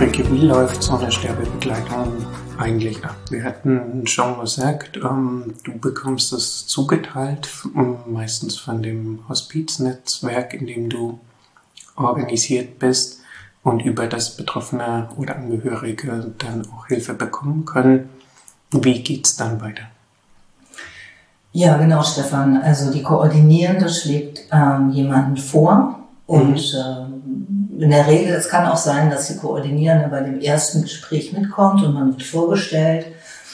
Ulrike, wie läuft so eine Sterbebegleitung eigentlich ab? Wir hatten schon gesagt, du bekommst es zugeteilt, meistens von dem Hospiznetzwerk, in dem du organisiert bist und über das Betroffene oder Angehörige dann auch Hilfe bekommen können. Wie geht's dann weiter? Ja, genau, Stefan. Also die Koordinierende schlägt jemanden vor und in der Regel, es kann auch sein, dass die Koordinierende bei dem ersten Gespräch mitkommt und man wird vorgestellt.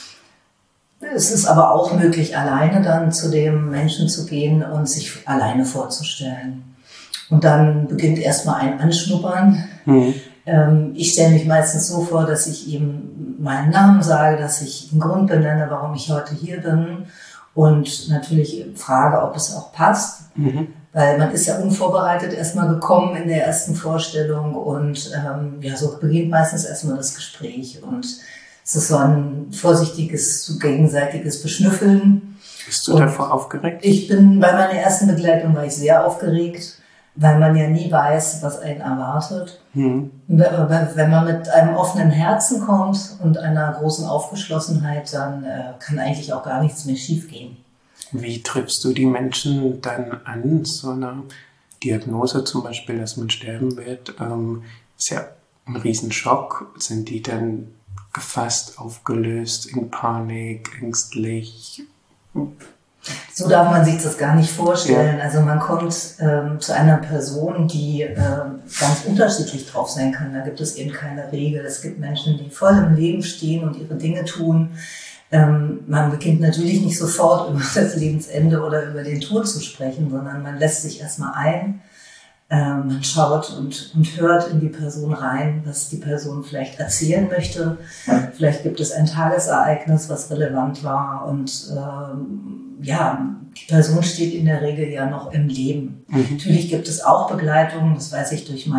Es ist aber auch möglich, alleine dann zu dem Menschen zu gehen und sich alleine vorzustellen. Und dann beginnt erstmal ein Anschnuppern. Ich stelle mich meistens so vor, dass ich ihm meinen Namen sage, dass ich den Grund benenne, warum ich heute hier bin und natürlich frage, ob es auch passt. Weil man ist ja unvorbereitet erstmal gekommen in der ersten Vorstellung und so beginnt meistens erstmal das Gespräch. Und es ist so ein vorsichtiges, gegenseitiges Beschnüffeln. Bist du davor aufgeregt? Bei meiner ersten Begleitung war ich sehr aufgeregt, weil man ja nie weiß, was einen erwartet. Wenn man mit einem offenen Herzen kommt und einer großen Aufgeschlossenheit, dann kann eigentlich auch gar nichts mehr schiefgehen. Wie triffst du die Menschen dann an? So eine Diagnose zum Beispiel, dass man sterben wird, ist ja ein Riesenschock. Sind die dann gefasst, aufgelöst, in Panik, ängstlich? So darf man sich das gar nicht vorstellen. Ja. Also man kommt zu einer Person, die ganz unterschiedlich drauf sein kann. Da gibt es eben keine Regel. Es gibt Menschen, die voll im Leben stehen und ihre Dinge tun. Man beginnt natürlich nicht sofort über das Lebensende oder über den Tod zu sprechen, sondern man lässt sich erstmal ein, man schaut und hört in die Person rein, was die Person vielleicht erzählen möchte. Vielleicht gibt es ein Tagesereignis, was relevant war und die Person steht in der Regel ja noch im Leben. Natürlich gibt es auch Begleitungen, das weiß ich durch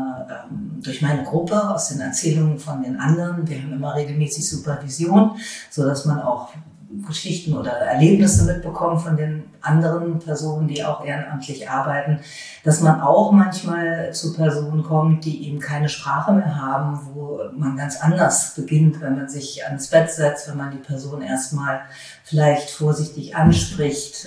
meine Gruppe, aus den Erzählungen von den anderen. Wir haben immer regelmäßig Supervision, so dass man auch Geschichten oder Erlebnisse mitbekommt von den anderen Personen, die auch ehrenamtlich arbeiten, dass man auch manchmal zu Personen kommt, die eben keine Sprache mehr haben, wo man ganz anders beginnt, wenn man sich ans Bett setzt, wenn man die Person erstmal vielleicht vorsichtig anspricht,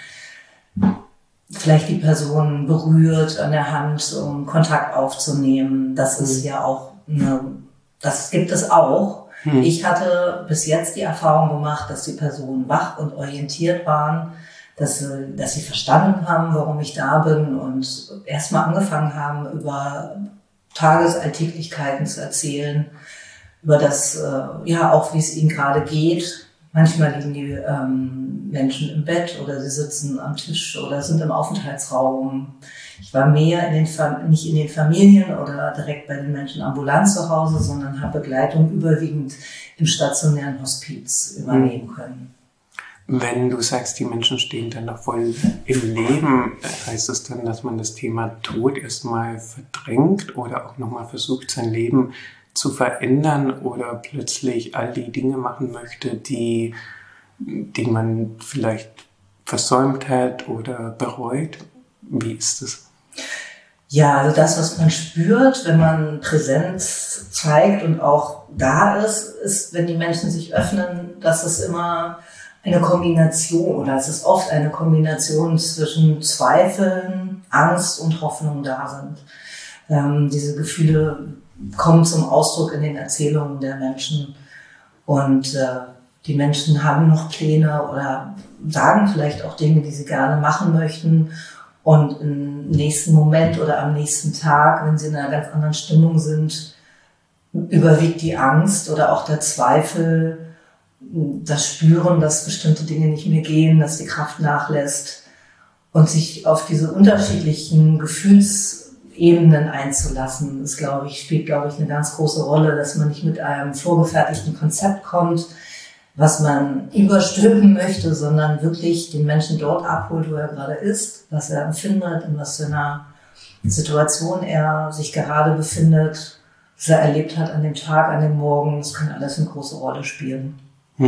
vielleicht die Person berührt an der Hand, um Kontakt aufzunehmen. Das ist ja auch das gibt es auch. Ich hatte bis jetzt die Erfahrung gemacht, dass die Personen wach und orientiert waren, dass sie verstanden haben, warum ich da bin und erstmal angefangen haben, über Tagesalltäglichkeiten zu erzählen, über das, auch wie es ihnen gerade geht. Manchmal liegen die Menschen im Bett oder sie sitzen am Tisch oder sind im Aufenthaltsraum. Ich war mehr nicht in den Familien oder direkt bei den Menschen ambulant zu Hause, sondern habe Begleitung überwiegend im stationären Hospiz übernehmen können. Wenn du sagst, die Menschen stehen dann noch voll im Leben, heißt das dann, dass man das Thema Tod erstmal verdrängt oder auch nochmal versucht, sein Leben zu verändern oder plötzlich all die Dinge machen möchte, die man vielleicht versäumt hat oder bereut? Wie ist das? Ja, also das, was man spürt, wenn man Präsenz zeigt und auch da ist, wenn die Menschen sich öffnen, dass es immer eine Kombination oder es ist oft eine Kombination zwischen Zweifeln, Angst und Hoffnung da sind. Diese Gefühle kommen zum Ausdruck in den Erzählungen der Menschen und die Menschen haben noch Pläne oder sagen vielleicht auch Dinge, die sie gerne machen möchten. Und im nächsten Moment oder am nächsten Tag, wenn sie in einer ganz anderen Stimmung sind, überwiegt die Angst oder auch der Zweifel, das Spüren, dass bestimmte Dinge nicht mehr gehen, dass die Kraft nachlässt und sich auf diese unterschiedlichen Gefühlsebenen einzulassen, das, spielt eine ganz große Rolle, dass man nicht mit einem vorgefertigten Konzept kommt, was man überstülpen möchte, sondern wirklich den Menschen dort abholt, wo er gerade ist, was er empfindet, in was für einer Situation er sich gerade befindet, was er erlebt hat an dem Tag, an dem Morgen. Das kann alles eine große Rolle spielen.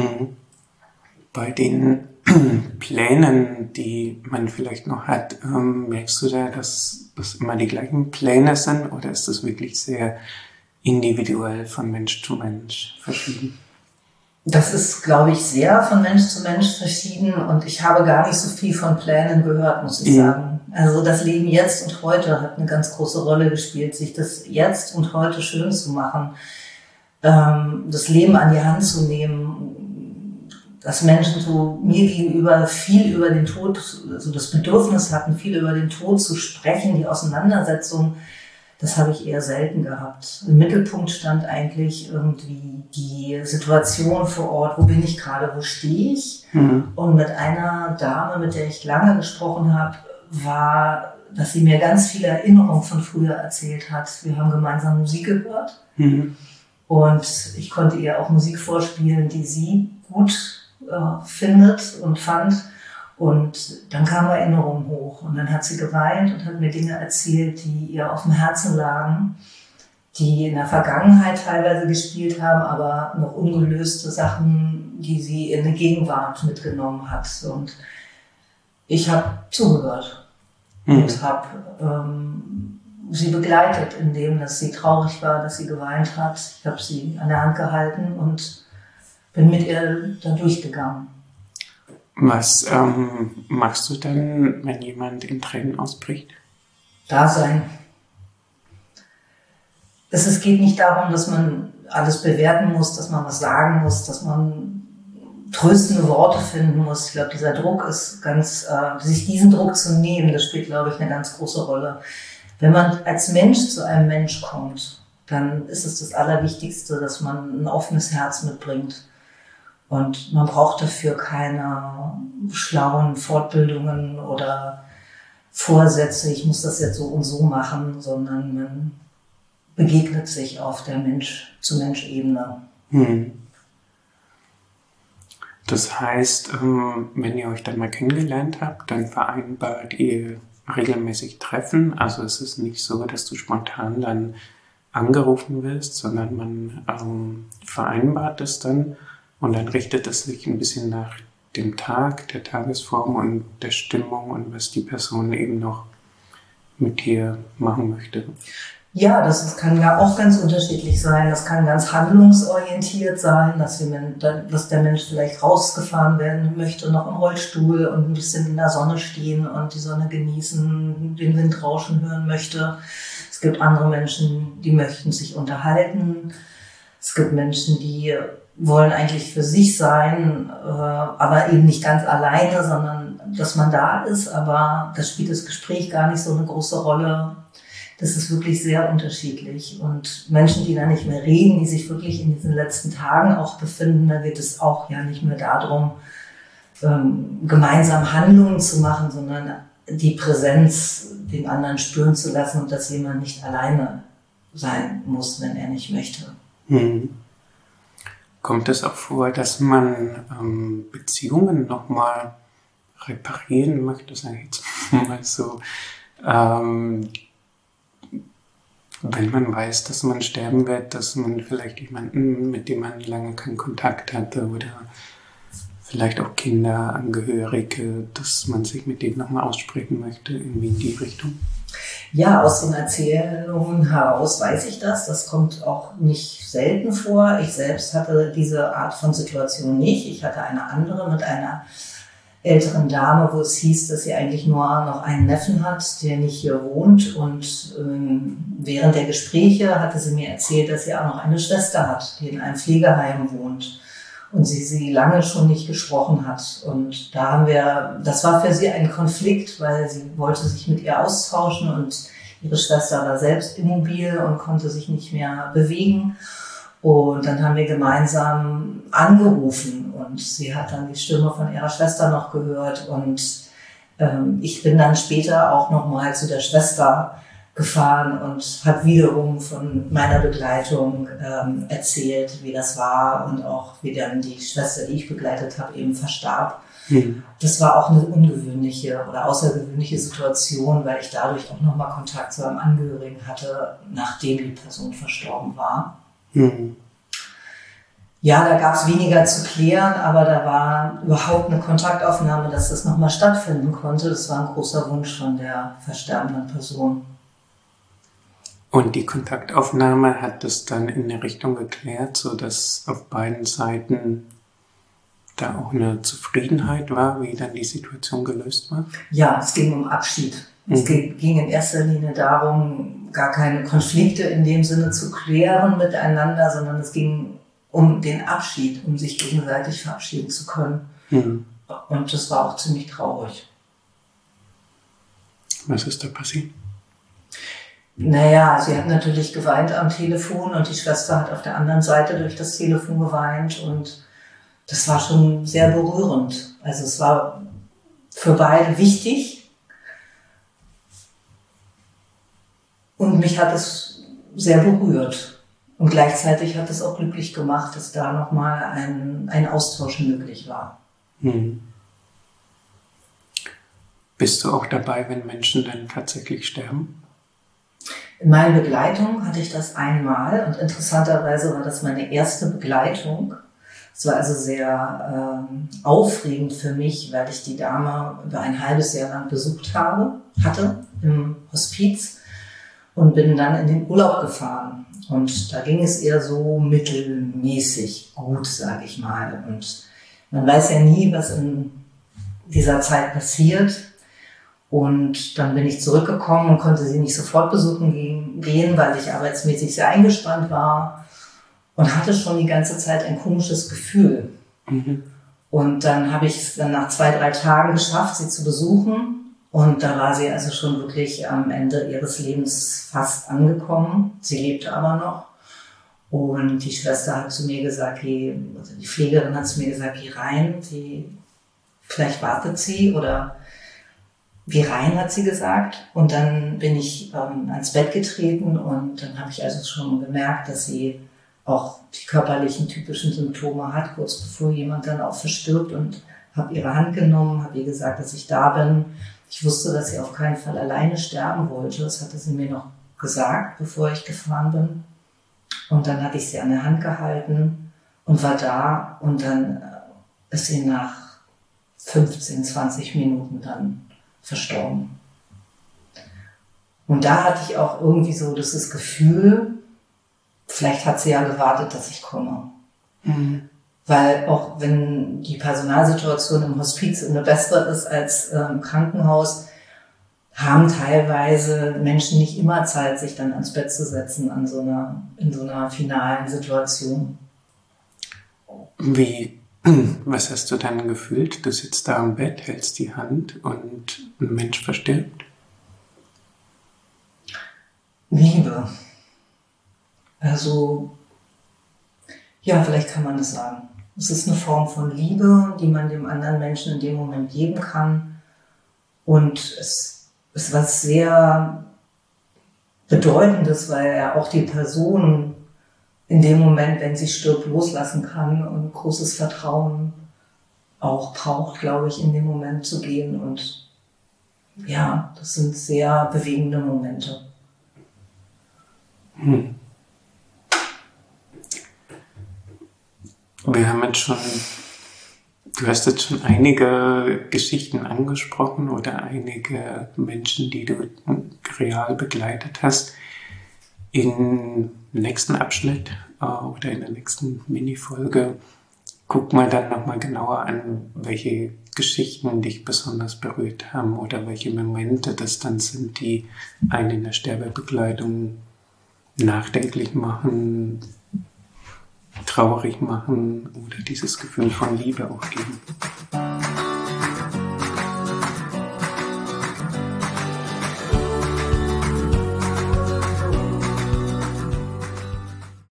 Bei den Plänen, die man vielleicht noch hat, merkst du da, dass das immer die gleichen Pläne sind oder ist das wirklich sehr individuell von Mensch zu Mensch verschieden? Das ist, glaube ich, sehr von Mensch zu Mensch verschieden und ich habe gar nicht so viel von Plänen gehört, muss ich sagen. Also das Leben jetzt und heute hat eine ganz große Rolle gespielt, sich das jetzt und heute schön zu machen, das Leben an die Hand zu nehmen, dass Menschen so mir gegenüber viel über den Tod, also das Bedürfnis hatten, viel über den Tod zu sprechen, die Auseinandersetzung. Das habe ich eher selten gehabt. Im Mittelpunkt stand eigentlich irgendwie die Situation vor Ort. Wo bin ich gerade? Wo stehe ich? Und mit einer Dame, mit der ich lange gesprochen habe, war, dass sie mir ganz viele Erinnerungen von früher erzählt hat. Wir haben gemeinsam Musik gehört. Und ich konnte ihr auch Musik vorspielen, die sie gut findet und fand. Und dann kamen Erinnerungen hoch und dann hat sie geweint und hat mir Dinge erzählt, die ihr auf dem Herzen lagen, die in der Vergangenheit teilweise gespielt haben, aber noch ungelöste Sachen, die sie in die Gegenwart mitgenommen hat. Und ich habe zugehört und habe sie begleitet, indem dass sie traurig war, dass sie geweint hat. Ich habe sie an der Hand gehalten und bin mit ihr da durchgegangen. Was machst du dann, wenn jemand in Tränen ausbricht? Da sein. Es geht nicht darum, dass man alles bewerten muss, dass man was sagen muss, dass man tröstende Worte finden muss. Ich glaube, dieser Druck ist sich diesen Druck zu nehmen, das spielt, glaube ich, eine ganz große Rolle. Wenn man als Mensch zu einem Mensch kommt, dann ist es das Allerwichtigste, dass man ein offenes Herz mitbringt. Und man braucht dafür keine schlauen Fortbildungen oder Vorsätze, ich muss das jetzt so und so machen, sondern man begegnet sich auf der Mensch-zu-Mensch-Ebene. Das heißt, wenn ihr euch dann mal kennengelernt habt, dann vereinbart ihr regelmäßig Treffen. Also es ist nicht so, dass du spontan dann angerufen wirst, sondern man vereinbart es dann. Und dann richtet es sich ein bisschen nach dem Tag, der Tagesform und der Stimmung und was die Person eben noch mit dir machen möchte. Ja, das kann ja auch ganz unterschiedlich sein. Das kann ganz handlungsorientiert sein, dass der Mensch vielleicht rausgefahren werden möchte, noch im Rollstuhl und ein bisschen in der Sonne stehen und die Sonne genießen, den Wind rauschen hören möchte. Es gibt andere Menschen, die möchten sich unterhalten. Es gibt Menschen, die wollen eigentlich für sich sein, aber eben nicht ganz alleine, sondern dass man da ist, aber das spielt das Gespräch gar nicht so eine große Rolle. Das ist wirklich sehr unterschiedlich. Und Menschen, die da nicht mehr reden, die sich wirklich in diesen letzten Tagen auch befinden, da geht es auch ja nicht mehr darum, gemeinsam Handlungen zu machen, sondern die Präsenz den anderen spüren zu lassen und dass jemand nicht alleine sein muss, wenn er nicht möchte. Kommt es auch vor, dass man Beziehungen nochmal reparieren möchte, sage ich jetzt mal so, wenn man weiß, dass man sterben wird, dass man vielleicht jemanden, mit dem man lange keinen Kontakt hatte oder vielleicht auch Kinder, Angehörige, dass man sich mit denen nochmal aussprechen möchte, irgendwie in die Richtung? Ja, aus den Erzählungen heraus weiß ich das. Das kommt auch nicht selten vor. Ich selbst hatte diese Art von Situation nicht. Ich hatte eine andere mit einer älteren Dame, wo es hieß, dass sie eigentlich nur noch einen Neffen hat, der nicht hier wohnt. Und während der Gespräche hatte sie mir erzählt, dass sie auch noch eine Schwester hat, die in einem Pflegeheim wohnt. Und sie lange schon nicht gesprochen hat. Und das war für sie ein Konflikt, weil sie wollte sich mit ihr austauschen und ihre Schwester war selbst immobil und konnte sich nicht mehr bewegen. Und dann haben wir gemeinsam angerufen und sie hat dann die Stimme von ihrer Schwester noch gehört. Und ich bin dann später auch nochmal zu der Schwester gefahren und habe wiederum von meiner Begleitung erzählt, wie das war und auch wie dann die Schwester, die ich begleitet habe, eben verstarb. Das war auch eine ungewöhnliche oder außergewöhnliche Situation, weil ich dadurch auch nochmal Kontakt zu einem Angehörigen hatte, nachdem die Person verstorben war. Ja, da gab es weniger zu klären, aber da war überhaupt eine Kontaktaufnahme, dass das nochmal stattfinden konnte. Das war ein großer Wunsch von der verstorbenen Person. Und die Kontaktaufnahme hat das dann in eine Richtung geklärt, sodass auf beiden Seiten da auch eine Zufriedenheit war, wie dann die Situation gelöst war? Ja, es ging um Abschied. Es ging in erster Linie darum, gar keine Konflikte in dem Sinne zu klären miteinander, sondern es ging um den Abschied, um sich gegenseitig verabschieden zu können. Und das war auch ziemlich traurig. Was ist da passiert? Naja, sie hat natürlich geweint am Telefon und die Schwester hat auf der anderen Seite durch das Telefon geweint und das war schon sehr berührend. Also es war für beide wichtig und mich hat es sehr berührt. Und gleichzeitig hat es auch glücklich gemacht, dass da nochmal ein Austausch möglich war. Bist du auch dabei, wenn Menschen dann tatsächlich sterben? In meiner Begleitung hatte ich das einmal und interessanterweise war das meine erste Begleitung. Es war also sehr aufregend für mich, weil ich die Dame über ein halbes Jahr lang besucht hatte im Hospiz und bin dann in den Urlaub gefahren. Und da ging es eher so mittelmäßig gut, sage ich mal. Und man weiß ja nie, was in dieser Zeit passiert. Und dann bin ich zurückgekommen und konnte sie nicht sofort besuchen gehen, weil ich arbeitsmäßig sehr eingespannt war und hatte schon die ganze Zeit ein komisches Gefühl. Und dann habe ich es dann nach 2-3 Tagen geschafft, sie zu besuchen. Und da war sie also schon wirklich am Ende ihres Lebens fast angekommen. Sie lebte aber noch. Und die Schwester hat zu mir gesagt, die Pflegerin hat zu mir gesagt, geh rein, vielleicht wartet sie oder geh rein, hat sie gesagt. Und dann bin ich ans Bett getreten und dann habe ich also schon gemerkt, dass sie auch die körperlichen typischen Symptome hat, kurz bevor jemand dann auch verstirbt und habe ihre Hand genommen, habe ihr gesagt, dass ich da bin. Ich wusste, dass sie auf keinen Fall alleine sterben wollte. Das hatte sie mir noch gesagt, bevor ich gefahren bin. Und dann hatte ich sie an der Hand gehalten und war da und dann ist sie nach 15, 20 Minuten dann verstorben. Und da hatte ich auch irgendwie so das Gefühl, vielleicht hat sie ja gewartet, dass ich komme. Weil auch wenn die Personalsituation im Hospiz eine bessere ist als im Krankenhaus, haben teilweise Menschen nicht immer Zeit, sich dann ans Bett zu setzen in so einer finalen Situation. Was hast du dann gefühlt? Du sitzt da am Bett, hältst die Hand und ein Mensch verstirbt? Liebe. Also, ja, vielleicht kann man das sagen. Es ist eine Form von Liebe, die man dem anderen Menschen in dem Moment geben kann. Und es ist was sehr Bedeutendes, weil er auch die Person in dem Moment, wenn sie stirbt, loslassen kann und großes Vertrauen auch braucht, glaube ich, in dem Moment zu gehen. Und ja, das sind sehr bewegende Momente. Du hast jetzt schon einige Geschichten angesprochen oder einige Menschen, die du real begleitet hast. Im nächsten Abschnitt oder in der nächsten Minifolge gucken wir dann nochmal genauer an, welche Geschichten dich besonders berührt haben oder welche Momente das dann sind, die einen in der Sterbebegleitung nachdenklich machen, traurig machen oder dieses Gefühl von Liebe auch geben.